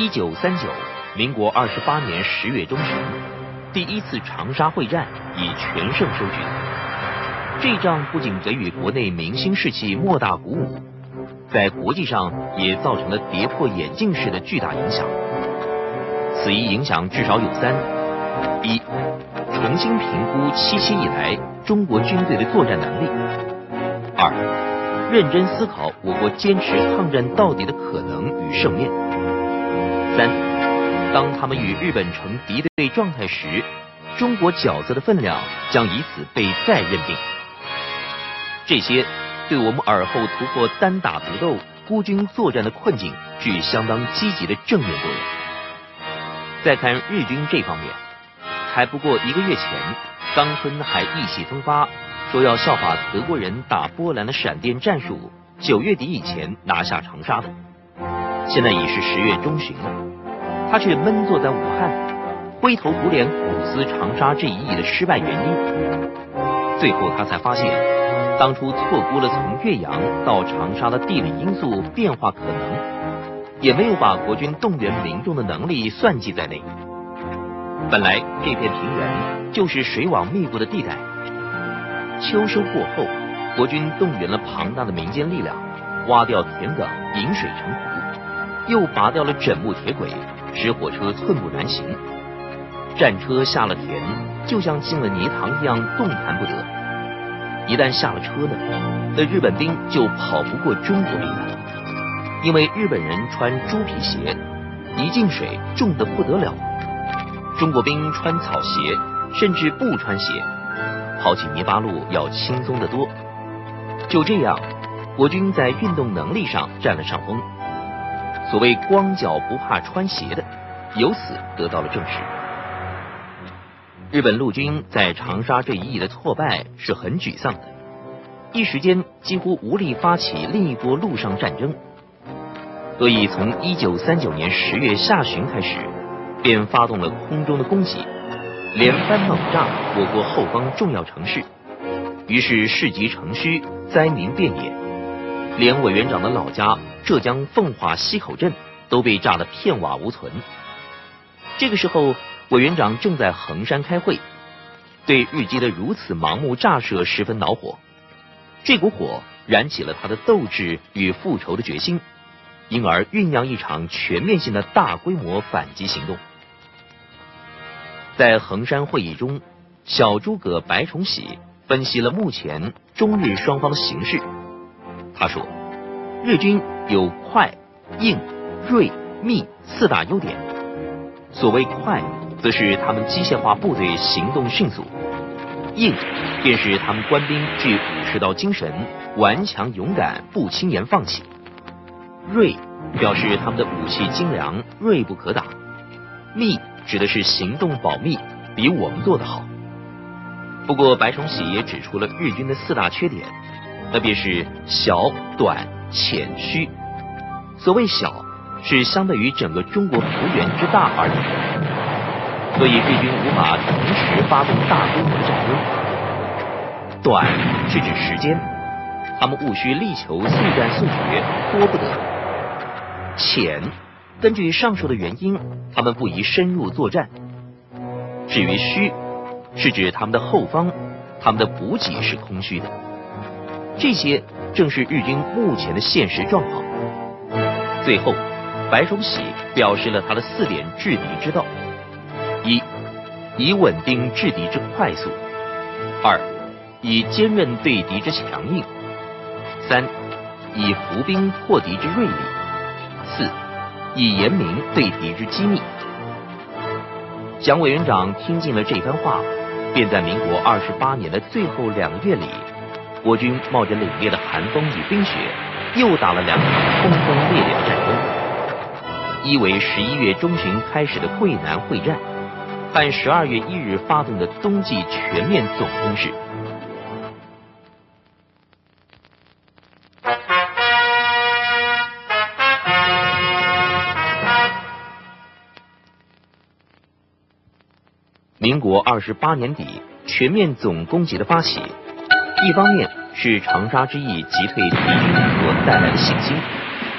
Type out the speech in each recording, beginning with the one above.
1939，民国28年10月中旬，第一次长沙会战以全胜收局。这一仗不仅给予国内民心士气莫大鼓舞，在国际上也造成了跌破眼镜式的巨大影响。此一影响至少有三：一、重新评估77以来中国军队的作战能力；二、认真思考我国坚持抗战到底的可能与胜面；三、当他们与日本成敌对状态时，中国角色的分量将以此被再认定。这些对我们尔后突破单打独斗、孤军作战的困境具相当积极的正面作用。再看日军这方面，还不过1个月前，冈村还意气风发，说要效法德国人打波兰的闪电战术，9月底以前拿下长沙的。现在已是10月中旬了，他却闷坐在武汉，灰头土脸苦思长沙这一役的失败原因。最后他才发现，当初错估了从岳阳到长沙的地理因素变化可能，也没有把国军动员民众的能力算计在内。本来这片平原就是水网密布的地带，秋收过后，国军动员了庞大的民间力量，挖掉田埂，引水成湖，又拔掉了整木铁轨，使火车寸步难行。战车下了田，就像进了泥塘一样动弹不得。一旦下了车呢，那日本兵就跑不过中国兵了，因为日本人穿猪皮鞋，一进水重得不得了。中国兵穿草鞋，甚至不穿鞋，跑起泥巴路要轻松得多。就这样，国军在运动能力上占了上风。所谓光脚不怕穿鞋的，由此得到了证实。日本陆军在长沙这一役的挫败是很沮丧的，一时间几乎无力发起另一波陆上战争，所以从1939年10月下旬开始，便发动了空中的攻击，连番猛炸我国后方重要城市，于是市集城虚，灾民遍野，连委员长的老家浙江奉化溪口镇都被炸得片瓦无存。这个时候，委员长正在衡山开会，对日机的如此盲目炸射十分恼火，这股火燃起了他的斗志与复仇的决心，因而酝酿一场全面性的大规模反击行动。在衡山会议中，小诸葛白崇禧分析了目前中日双方的形势。他说，日军有快、硬、锐、密4大优点。所谓快，则是他们机械化部队行动迅速；硬，便是他们官兵具武士道精神，顽强勇敢，不轻言放弃；锐，表示他们的武器精良，锐不可挡；密，指的是行动保密，比我们做得好。不过白崇禧也指出了日军的4大缺点，那便是小、短、浅、虚。所谓小，是相对于整个中国幅员之大而言，所以日军无法同时发动大规模的战争。短是指时间，他们务需力求速战速决，拖不得。浅，根据上述的原因，他们不宜深入作战。至于虚，是指他们的后方，他们的补给是空虚的。这些正是日军目前的现实状况。最后，白崇禧表示了他的4点制敌之道：一、以稳定制敌之快速；二、以坚韧对敌之强硬；三、以伏兵破敌之锐利；四、以严明对敌之机密。蒋委员长听尽了这番话，便在民国28年的最后2个月里，国军冒着凛冽的寒风与冰雪，又打了2场轰轰烈烈的战争。一为11月中旬开始的桂南会战，和12月1日发动的冬季全面总攻势。民国28年底全面总攻击的发起，一方面是长沙之役击退敌军所带来的信心，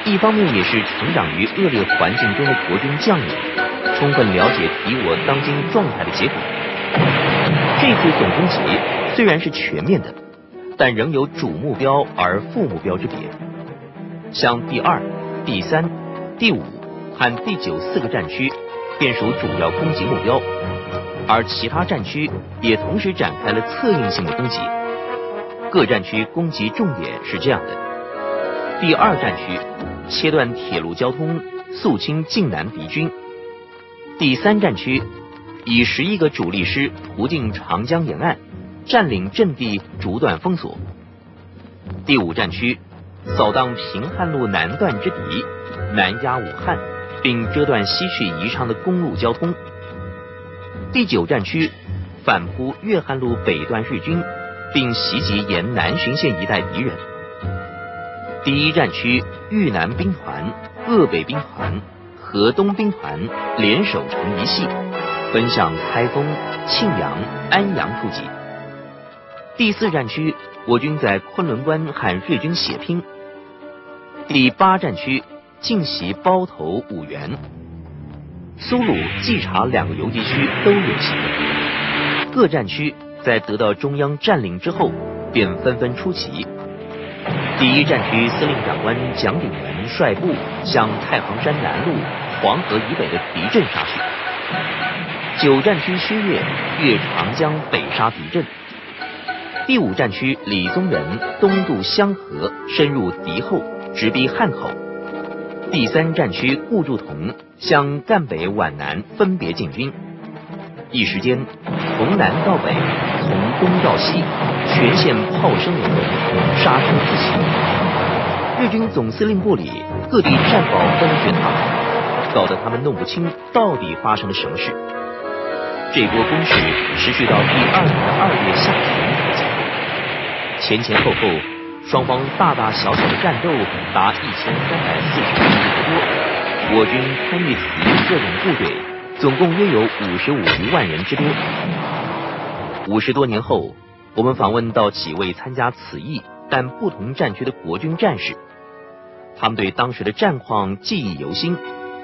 一方面也是成长于恶劣环境中的国军将领，充分了解敌我当今状态的结果。这次总攻击虽然是全面的，但仍有主目标而副目标之别。像第2、第3、第5和第9 4个战区便属主要攻击目标，而其他战区也同时展开了策应性的攻击。各战区攻击重点是这样的：第2战区切断铁路交通，肃清晋南敌军；第3战区以11个主力师途径长江沿岸，占领阵地，逐段封锁；第5战区扫荡平汉路南段之敌，南压武汉，并遮断西去宜昌的公路交通；第9战区反扑粤汉路北段日军，并袭击沿南浔线一带敌人；第1战区豫南兵团、鄂北兵团、河东兵团联手成一系，奔向开封、庆阳、安阳出击。第4战区我军在昆仑关和日军血拼。第8战区进袭包头、五原。苏鲁、冀察2个游击区都有袭击。各战区在得到中央占领之后，便纷纷出击。第1战区司令长官蒋鼎文率部向太行山南路、黄河以北的敌阵杀去。9战区薛岳越长江北杀敌阵。第5战区李宗仁东渡湘河，深入敌后，直逼汉口。第3战区顾祝同向赣北、皖南分别进军。一时间，从南到北，从东到西，全线炮声隆隆，杀声四起。日军总司令部里各地战报纷卷大海，搞得他们弄不清到底发生了什么事。这波攻势持续到第2年2月下旬才结束，前后后双方大大小小的战斗达1340公里之多，我军参与此役各种部队总共约有55余万人之多。50多年后，我们访问到几位参加此役但不同战区的国军战士，他们对当时的战况记忆犹新。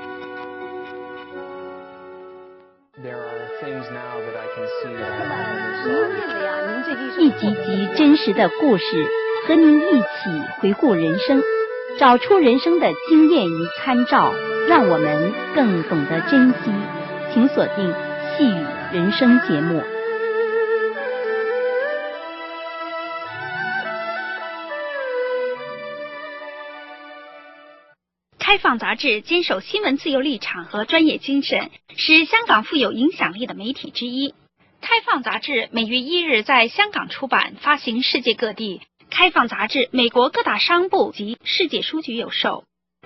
一集集真实的故事，和您一起回顾人生，找出人生的经验与参照，让我们更懂得珍惜。请锁定细语人生节目。 开放杂志坚守新闻自由立场和专业精神，是香港富有影响力的媒体之一。开放杂志每月1日在香港出版，发行世界各地。开放杂志美国各大商部及世界书局有售。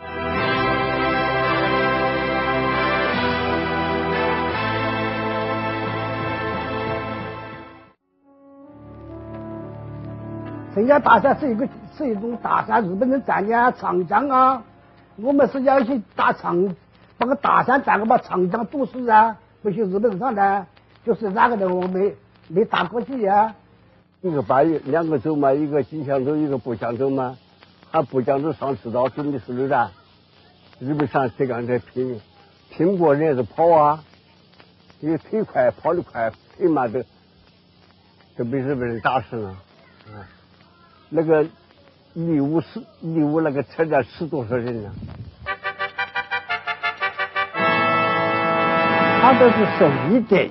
人家打仗是一种打仗，日本人战呀、长江啊，我们是要去打长，把个大山战个把长江堵死啊，不许日本人上来。就是那个的，我没打过去呀。 一个8月2个州嘛，一个吉祥州，一个不祥州嘛。他不祥州上赤道准备是榴弹，日本上这样在拼过人是跑啊，因为腿快跑得快，腿慢的都被日本人打死了。那个义乌那个车站10多少人呢？ 他都是守一点，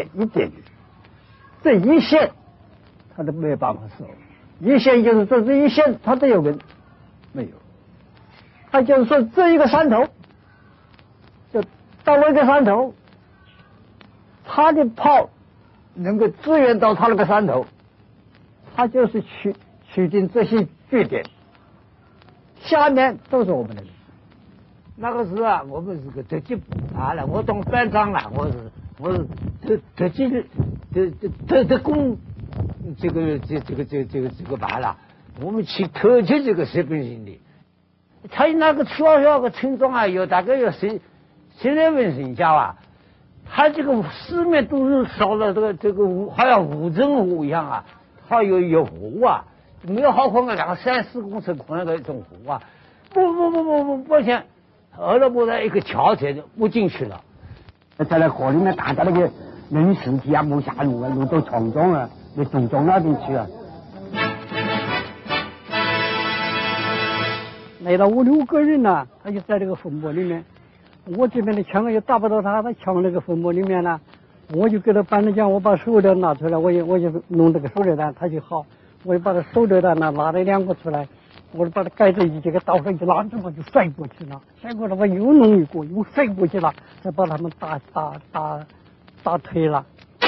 这一线他都没有办法守，一线就是说这一线他都有人没有，他就是说这一个山头，就到那个山头，他的炮能够支援到他那个山头，他就是取定这些据点，下面都是我们的人。那个时候啊，我们是个特级啊了，我当班长了，我是特级特工，这个班了，我们去特级这个日本人的，他那个小个村庄啊，有大概有10来万人家啊，他这个四面都是烧了这个好像五镇湖一样啊，它有湖啊，没有好宽个2、3、4公尺宽那个一种湖啊。 不行，后来不然一个桥才不进去了。 在那河里面大家那个人尸体啊，没下路啊，路都冲撞了，那冲撞那边去啊。 来了5、6个人呢，他就在这个坟墓里面。我这边的枪也打不到他，他枪那个坟墓里面呢，我就给他搬着讲，我把手榴拿出来，我就弄这个手榴弹，他就好，我就把他手榴弹拿了2个出来，我就把它盖在这个刀上，就拿着我就甩过去了，甩过来我又弄一个，又甩过去了，再把他们打退了。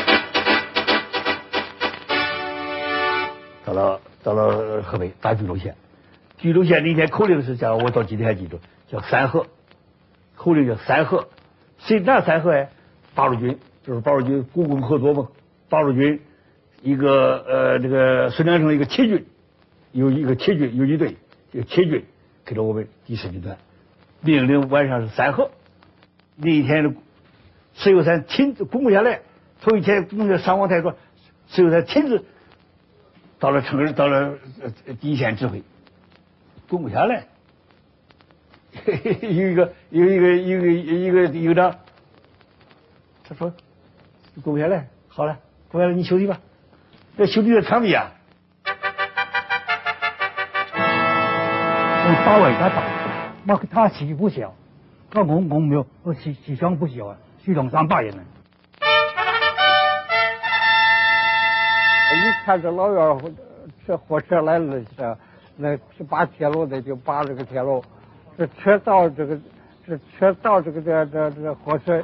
到了河北打巨鹿县，巨鹿县那天口令是叫我到今天还记住，叫3河，口令叫3河。谁哪3河哎？八路军，就是八路军国共合作嘛。八路军一个这个孙连成一个铁军，有一个铁军游击队，这个铁军给了我们第10军团，命令晚上是3河。那一天石油山攻不下来，头一天攻下上皇台说石油山停止，到了第一线指挥，攻不下来。有一个营长，他说攻不下来，好了，攻下来你休息吧，这休息的场地啊。 我打为他打，那个他气不小，那我没有，我气象不小啊，系统300人呢。 一看这老远这火车来了，那是扒铁路的，就扒这个铁路。这车到这个火车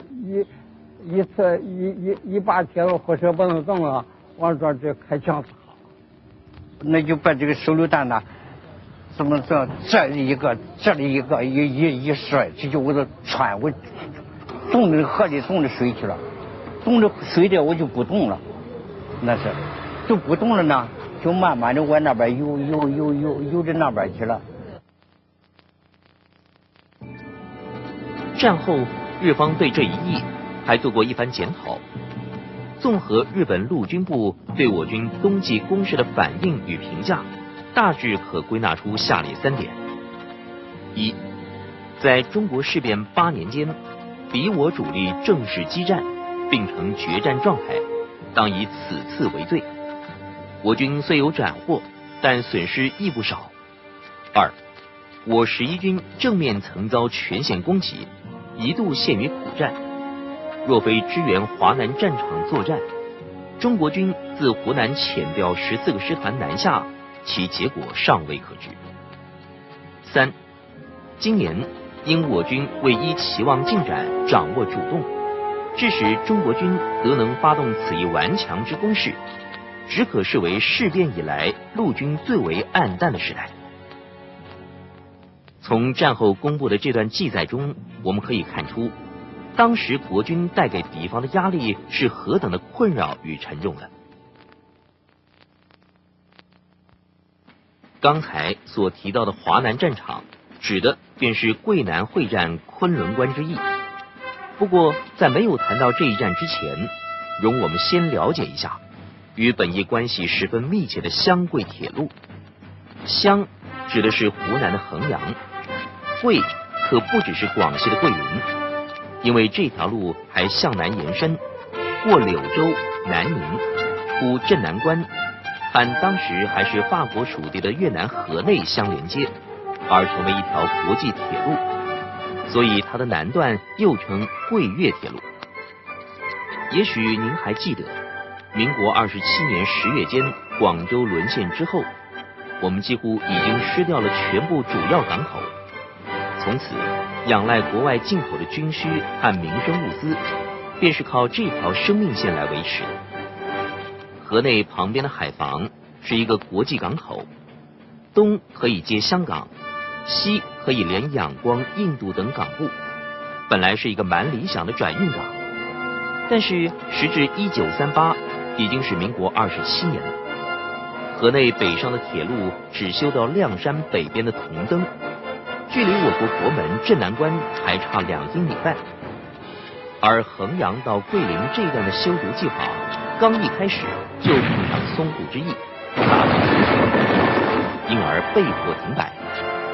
一扒铁路，火车不能动了，往这就开枪，那就把这个手榴弹呐，怎么这里一个一甩，这就我都穿我动那个河里动着水去了，动着水的我就不动了，那是就不动了呢，就慢慢的往那边游着那边去了。 战后，日方对这一役还做过一番检讨。综合日本陆军部对我军冬季攻势的反应与评价，大致可归纳出下列3点：一，在中国事变8年间，敌我主力正式激战，并呈决战状态，当以此次为最。我军虽有斩获，但损失亦不少。2，我11军正面曾遭全线攻击，一度陷于苦战。若非支援华南战场作战，中国军自湖南遣调14个师团南下，其结果尚未可知。3，今年因我军为依期望进展，掌握主动，致使中国军得能发动此一顽强之攻势，只可视为事变以来陆军最为黯淡的时代。从战后公布的这段记载中，我们可以看出，当时国军带给敌方的压力是何等的困扰与沉重的。刚才所提到的华南战场，指的便是桂南会战昆仑关之役。不过，在没有谈到这一战之前，容我们先了解一下与本役关系十分密切的湘桂铁路。湘指的是湖南的衡阳，桂可不只是广西的桂林，因为这条路还向南延伸，过柳州、南宁，出镇南关，和当时还是法国属地的越南河内相连接，而成为一条国际铁路，所以它的南段又称桂越铁路。也许您还记得，民国27年10月间广州沦陷之后，我们几乎已经失掉了全部主要港口，从此仰赖国外进口的军需和民生物资，便是靠这条生命线来维持的。河内旁边的海防是一个国际港口，东可以接香港，西可以连仰光、印度等港部，本来是一个蛮理想的转运港。但是时至1938，已经是民国27年了。河内北上的铁路只修到亮山北边的铜灯，距离我国国门镇南关还差2英里半。而衡阳到桂林这段的修筑计划，刚一开始就碰上淞沪之役，因而被迫停摆。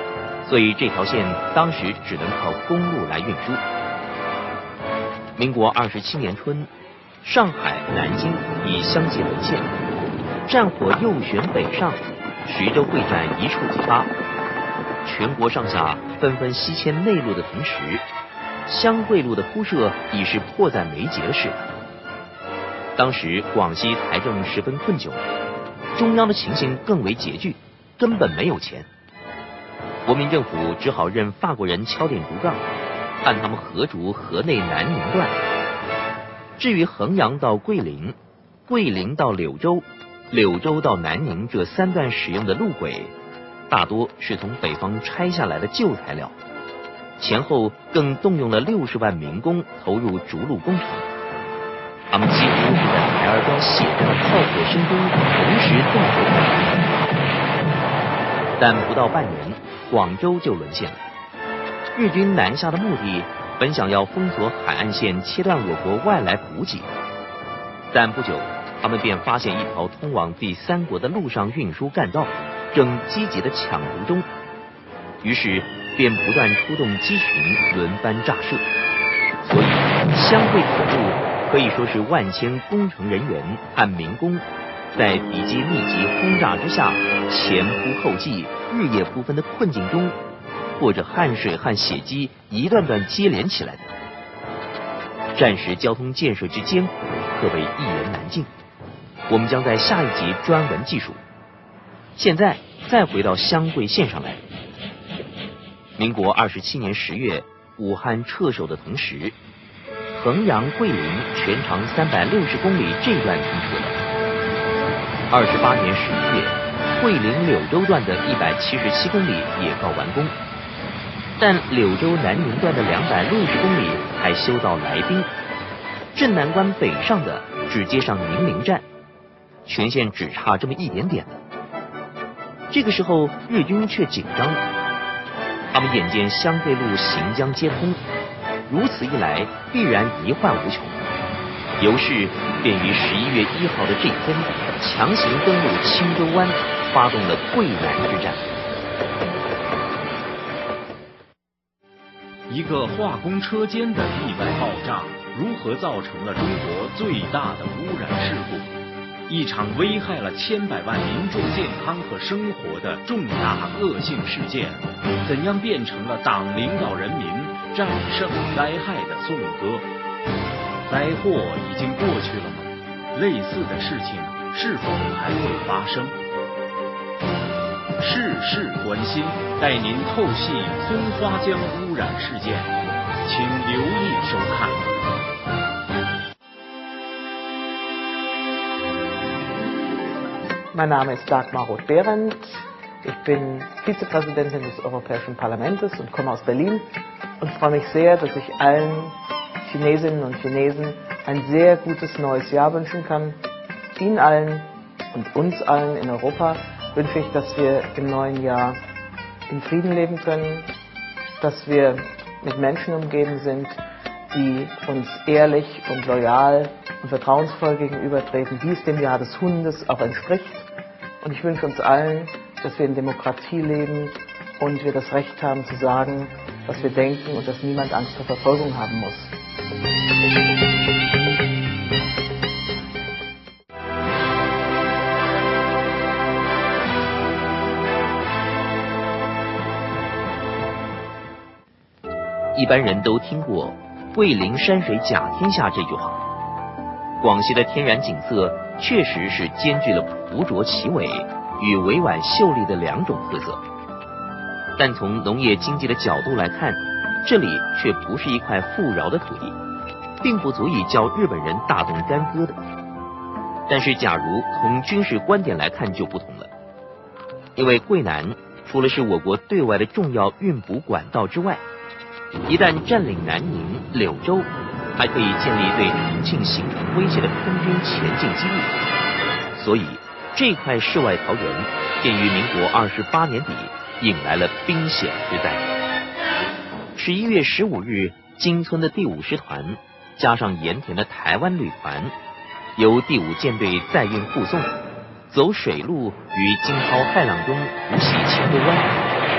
所以这条线当时只能靠公路来运输。民国27年春，上海、南京已相继沦陷，战火又旋北上，徐州会战一触即发，全国上下纷纷西迁内陆的同时，湘桂路的铺设已是迫在眉睫的事了。当时广西财政十分困窘，中央的情形更为拮据，根本没有钱。国民政府只好任法国人敲点竹杠，按他们合筑河内南宁段。至于衡阳到桂林、桂林到柳州、柳州到南宁这3段使用的路轨，大多是从北方拆下来的旧材料，前后更动用了60万民工投入筑路工程。他们几乎是在台儿庄血战的炮火声中同时动手开工，但不到半年，广州就沦陷了。日军南下的目的本想要封锁海岸线，切断我国外来补给，但不久他们便发现一条通往第3国的陆上运输干道正积极的抢夺中，于是便不断出动机群轮番炸射。所以湘桂铁路可以说是万千工程人员和民工在敌机密集轰炸之下，前仆后继、日夜不分的困境中，或者汗水和血迹一段段接连起来的。战时交通建设之艰苦，可谓一言难尽。我们将在下一集专文记述。现在再回到湘桂线上来。民国27年10月，武汉撤守的同时，衡阳桂林全长360公里这段通车了。28年11月，桂林柳州段的177公里也告完工，但柳州南宁段的260公里还修到来宾，镇南关北上的只接上宁陵站，全线只差这么一点点了。这个时候日军却紧张了，他们眼见湘桂路行将皆通，如此一来必然一患无穷，由是便于11月1号的这一天，强行登陆青州湾，发动了桂南之战。 一个化工车间的意外爆炸，如何造成了中国最大的污染事故？一场危害了千百万民众健康和生活的重大恶性事件，怎样变成了党领导人民战胜灾害的颂歌？灾祸已经过去了吗？类似的事情是否还会发生？事事关心，带您透析松花江污染事件，请留意收看。 Mein Name ist Dagmar Roth-Behrendt. Ich bin Vizepräsidentin des Europäischen Parlaments und komme aus Berlin und freue mich sehr, dass ich allen Chinesinnen und Chinesen ein sehr gutes neues Jahr wünschen kann. Ihnen allen und uns allen in Europa wünsche ich, dass wir im neuen Jahr in Frieden leben können, dass wir mit Menschen umgeben sind, die uns ehrlich und loyal und vertrauensvoll gegenübertreten, wie es dem Jahr des Hundes auch entspricht. Und ich wünsche uns allen, dass wir in Demokratie leben und wir das Recht haben zu sagen, was wir denken und dass niemand Angst vor Verfolgung haben muss. “一般人都听过“桂林山水甲天下”这句话。广西的天然景色确实是兼具了朴拙奇伟与委婉秀丽的2种特色，但从农业经济的角度来看，这里却不是一块富饶的土地，并不足以叫日本人大动干戈的。但是假如从军事观点来看就不同了，因为桂南除了是我国对外的重要运补管道之外，一旦占领南宁、柳州，还可以建立对重庆形成威胁的空军前进基地，所以这块世外桃源便于民国28年底引来了兵险之灾。11月15日，金村的第5师团加上盐田的台湾旅团，由第5舰队载运护送，走水路于惊涛骇浪中突袭青州湾。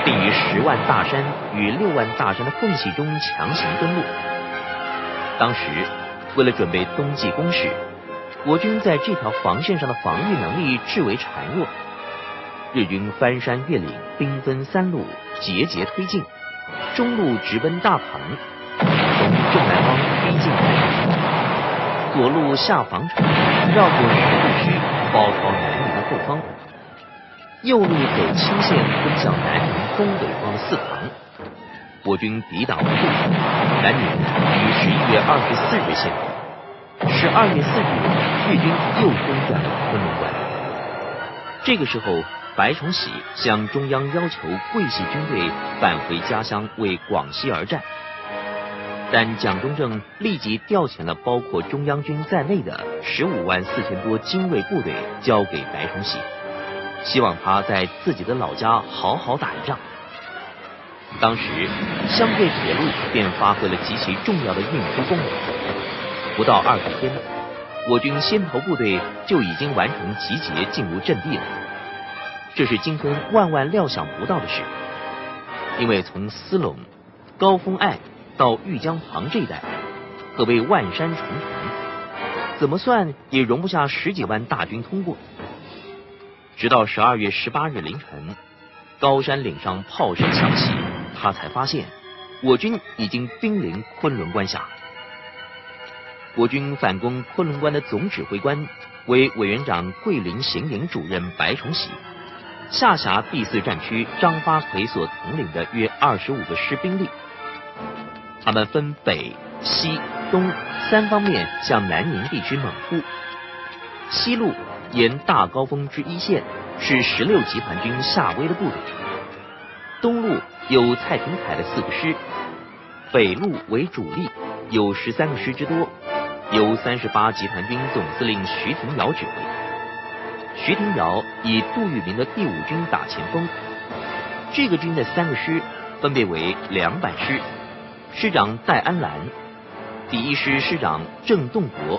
并于10万大山与6万大山的缝隙中强行登陆。当时，为了准备冬季攻势，我军在这条防线上的防御能力至为孱弱。日军翻山越岭，兵分3路，节节推进。中路直奔大棚，从正南方逼近南宁；左路下防城，绕过石渡区，包抄南宁的后方；右路走清线，攻向南宁东北方的4塘。我军抵挡不住，南宁于11月24日陷落。12月4日，日军又攻占了昆仑关。这个时候，白崇禧向中央要求桂系军队返回家乡为广西而战，但蒋中正立即调遣了包括中央军在内的15万4000多精锐部队交给白崇禧，希望他在自己的老家好好打一仗。当时湘桂铁路便发挥了极其重要的运输功能，不到20天，我军先头部队就已经完成集结进入阵地了。这是金村万万料想不到的事，因为从思陇、高峰隘到玉江旁这一带，可谓万山重重，怎么算也容不下10几万大军通过。直到12月18日凌晨，高山岭上炮声响起，他才发现我军已经兵临昆仑关峡。我军反攻昆仑关的总指挥官为委员长桂林行营主任白崇禧，下辖第4战区张发奎所统领的约25个师兵力，他们分北、西、东3方面向南宁地区猛扑。西路沿大高峰之一线是16集团军夏威的部队，东路有蔡廷锴的4个师，北路为主力，有13个师之多，由38集团军总司令徐廷瑶指挥。徐廷瑶以杜聿明的第5军打前锋，这个军的3个师分别为200师，师长戴安澜，第1师师长郑洞国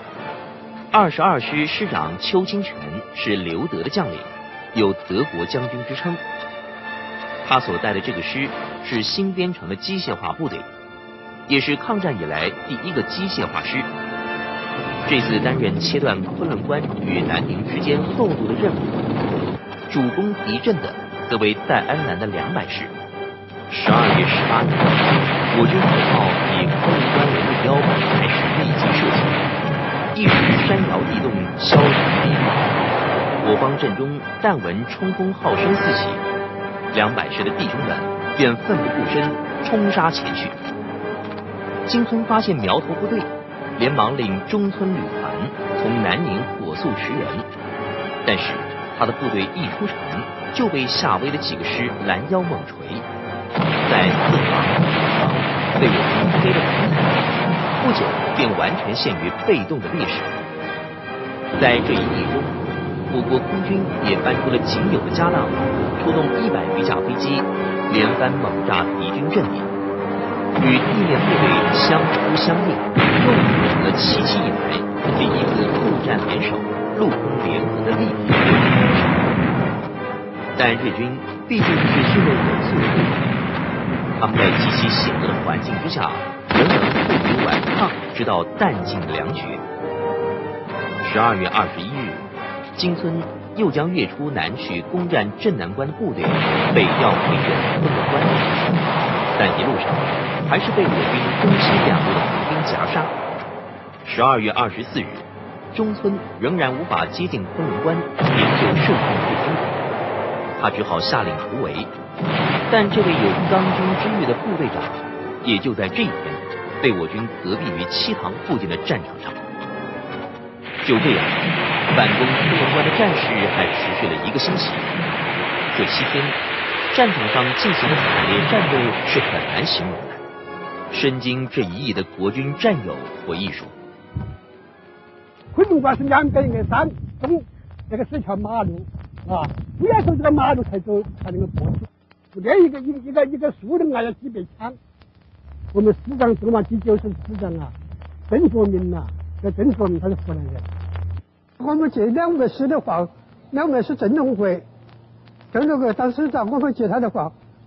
，22师师长邱清泉是刘德的将领，有德国将军之称。他所带的这个师是新编成的机械化部队，也是抗战以来第1个机械化师。这次担任切断昆仑关与南宁之间厚度的任务，主攻敌阵的则为戴安澜的200师。12月18日，我军火炮以昆仑关为目标，开始立即射击，一时山摇地动，硝然地火。我方阵中但闻冲锋号声四起，200师的弟兄们便奋不顾身冲杀前去。金村发现苗头不对，连忙令中村旅团从南宁火速驰援，但是他的部队一出城就被夏威的几个师拦腰猛锤，在4塘、5塘被我军飞得很惨，不久便完全陷于被动的劣势。在这一役中，我国空军也搬出了仅有的家当，出动100余架飞机，连番猛炸敌军阵地，与地面部队相扑相应，又组成了7期以来第1次陆战联手、陆空联合的立体作战模式。但日军毕竟是训练有素的部队，他们在极其险恶的环境之下，仍能负隅顽抗，直到弹尽粮绝。12月21日，金村又将跃出南去攻占镇南关的部队北调回援昆仑关，但一路上还是被我军东西2路的伏兵夹杀。12月24日，中村仍然无法接近昆仑关，营救胜控日军，他只好下令突围。但这位有刚军之誉的部队长，也就在这一天被我军隔壁于7塘附近的战场上。就这样，反攻昆仑关的战事还持续了1个星期。这7天，战场上进行的惨烈战斗是很难形容的。身经这一役的国军战友回忆说：“ 昆仑关是2边一个山，中这个是条马路啊，不要走这个马路才走才能够过去。连一个树人啊要几百枪。我们师长走嘛，第9师师长啊，郑作明呐，叫郑作明，他是湖南人。我们这2个师的话，2个是郑龙会当师长，我们接他的话，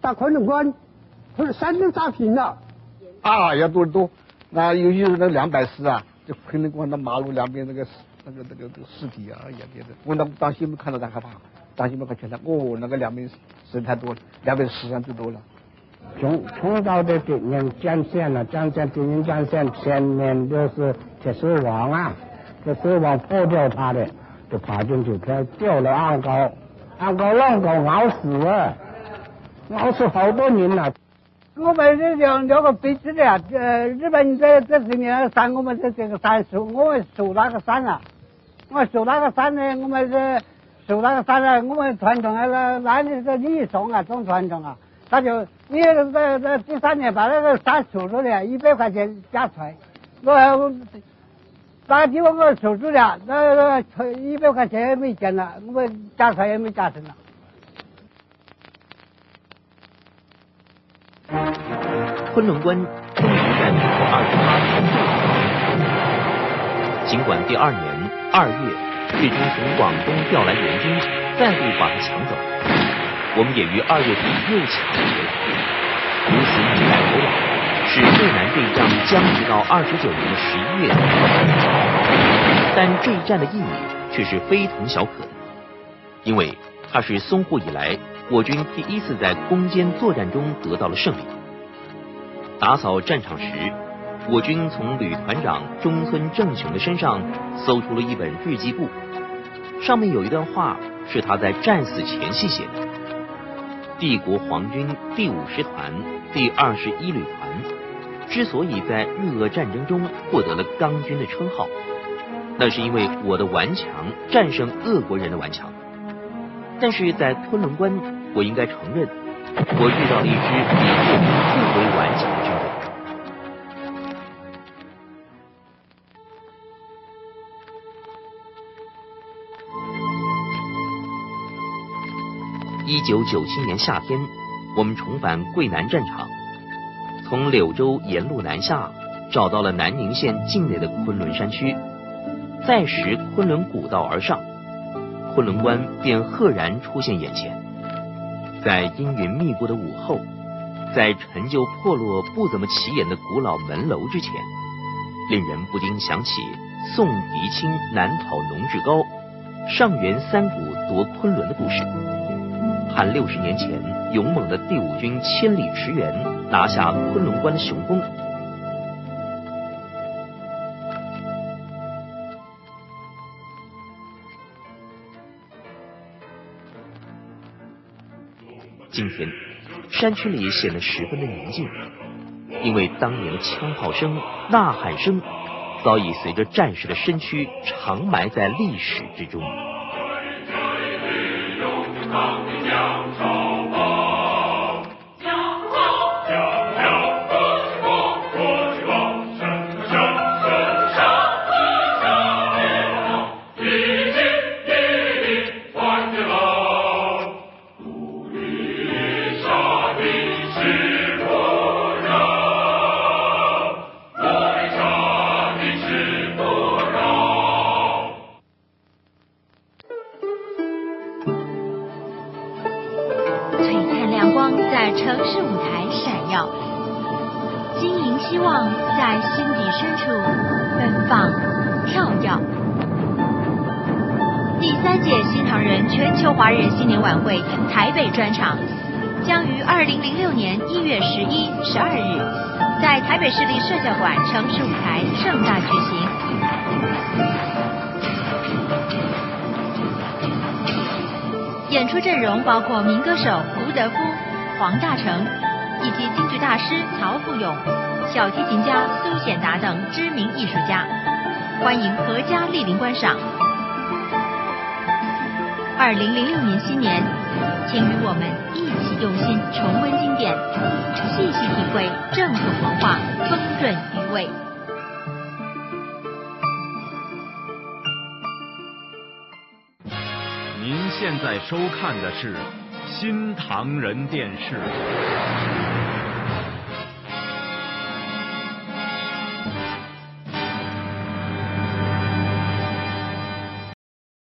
打昆仑关，山都炸平了。 啊，要多，那尤其是那240啊，就昆仑关的马路两边那个尸体啊，也别的，我当新闻看到才害怕，当新闻看全看，那个两边死太多了，210人最多了。 冲到的敌人战线了，敌人战线前面就是铁丝网啊，铁丝网破掉他的，就爬进去，他掉了岸高浪狗咬死了，咬死好多人了。 我们这两个彼此的，日本这几年山，我们这个山守，我们守那个山啊，我守那个山呢，我们是守那个山呢，我们团长啊，那里是李松啊，总团长啊，他就你这第3年把那个山守住了，100块钱加出来，我那个地方我守住了，那100块钱也没见了，我们加出来也没加成了。 昆仑关终于在民国28年尽管第2年2月日军从广东调来援军，再度把它抢走，我们也于2月底又抢回来。如此以来回来，使越南这一仗僵持到29年11月才结束。但这一战的意义却是非同小可的，因为它是淞沪以来我军第1次在攻坚作战中得到了胜利。打扫战场时，我军从旅团长中村正雄的身上搜出了一本日记簿，上面有一段话是他在战死前夕写的：帝国皇军第50团第21旅团之所以在日俄战争中获得了钢军的称号，那是因为我的顽强战胜俄国人的顽强。但是在昆仑关，我应该承认，我遇到了一支比俄军更为顽强的军队。1997年夏天，我们重返桂南战场，从柳州沿路南下，找到了南宁县境内的昆仑山区，再拾昆仑古道而上，昆仑关便赫然出现眼前。在阴云密布的午后，在陈旧破落不怎么起眼的古老门楼之前，令人不禁想起宋狄青南讨农志高，上元三谷夺昆仑的故事，和60年前勇猛的第5军千里驰援拿下昆仑关的雄风。今天山区里显得十分的宁静，因为当年的枪炮声、呐喊声早已随着战士的身躯长埋在历史之中。 城市舞台闪耀，经营希望在心底深处奔放跳跃。第3届新唐人全球华人新年晚会台北专场将于2006年1月11、12日在台北市立社教馆城市舞台盛大举行。演出阵容包括民歌手胡德夫、黄大成以及京剧大师曹富勇、小提琴家苏显达等知名艺术家，欢迎阖家莅临观赏。2006年新年，请与我们一起用心重温经典，细细体会正统文化丰润余味。 您现在收看的是新唐人电视。